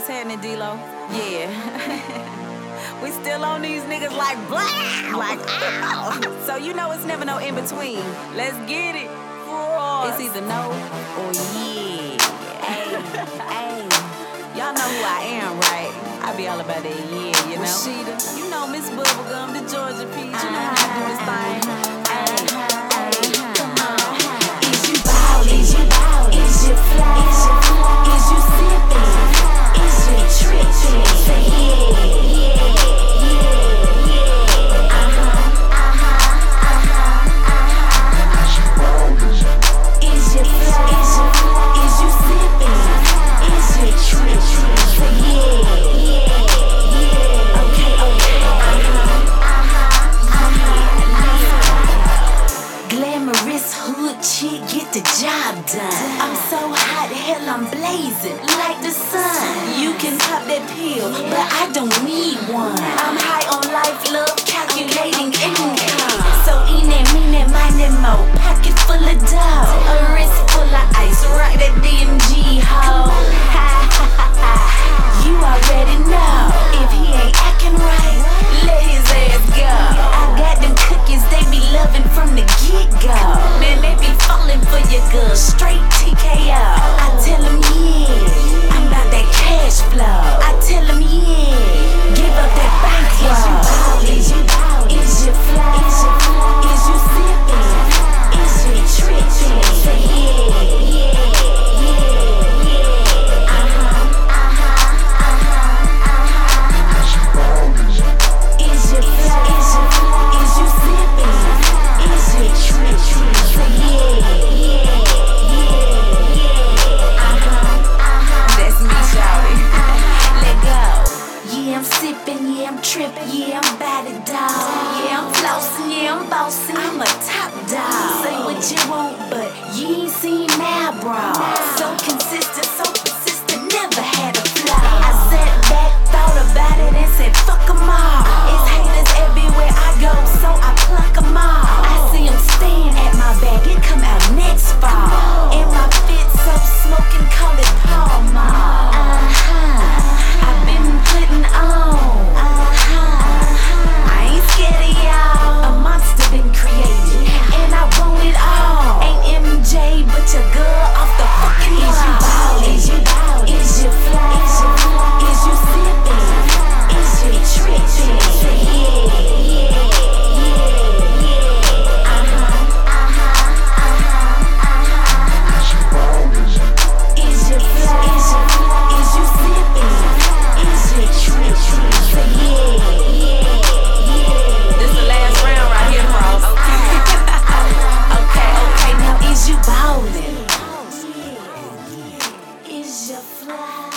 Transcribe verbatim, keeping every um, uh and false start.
What's happening, D-Lo? Yeah. We still on these niggas like blah, like ow. So you know it's never no in between. Let's get it. It's either no or yeah. Hey, hey. Y'all know who I am, right? I be all about that yeah, you know. Rashida, you know Miss Bubblegum, the Georgia Peach. You know how I do this thing. Hey, hey, come on. Is you ballin'? Is you ballin'? Is you fly? Is you fly? Is you sippin'? Is you trippin'? Say yeah, yeah, yeah, yeah. Uh-huh, uh-huh, uh-huh, uh-huh. Is you fly? Is you fly? Is you sippin'? Is you trippin'? Say yeah, yeah, yeah. Okay, okay. Uh-huh, uh-huh, uh-huh. Glamorous hood chick, get the job done. I'm so hot, hell I'm blazing like the sun. You can pop that pill, but I don't need one. I'm high on life, love, calculating income. So eat that, mean that, mind that mo. Pocket full of dough, a wrist full of ice. Rock that D M G ho. You already know. If he ain't acting right, let his ass go. I got them cookies, they be loving from the get-go. Man, they be falling for your girl, straight T K O. I tell them yeah, I'm about that cash flow. I tell them yeah, give up that bankroll. Is you ballin'? Is you fly? Is you fly? Is you sippin'? Is you trippin'? Say yeah, yeah, yeah, yeah. Uh-huh, uh-huh, uh-huh, uh-huh. Is you fly? Is you fly? Is you sippin'? Is you trippin'? Say yeah, yeah, yeah, yeah. Uh-huh, uh-huh. That's me, shawty. Let go. Yeah, I'm sippin', yeah, I'm trippin', yeah, I'm about it, dawg. Yeah, I'm flossin', yeah, I'm bossin', I'm a top dog. Say what you want, but you ain't seen my bro. So consistent, so persistent, never had a flaw. I sat back, thought about it, and said, fuck 'em all. It's haters everywhere I go, so I pluck 'em all. I see 'em stayin' at my bag, it come out next fall. And my fit so smoking, call it Paul Mall. Uh-huh. I've been putting on. Uh-huh. I ain't scared of y'all. A monster been created, and I want it all. Ain't M J, but your girl off the fucking wall. Is you ballin'? Is you ballin'? Is you fly? Is you fly? Is you sippin'? Is you trippin'? Say yeah, yeah, yeah, yeah. Uh-huh, uh-huh, uh-huh, uh-huh. Is you fly? Is you fly? Is you sippin'? Is you trippin'? Say yeah, yeah, yeah. This the last round right here, Frost. Okay, okay, now is you ballin'? Is you fly?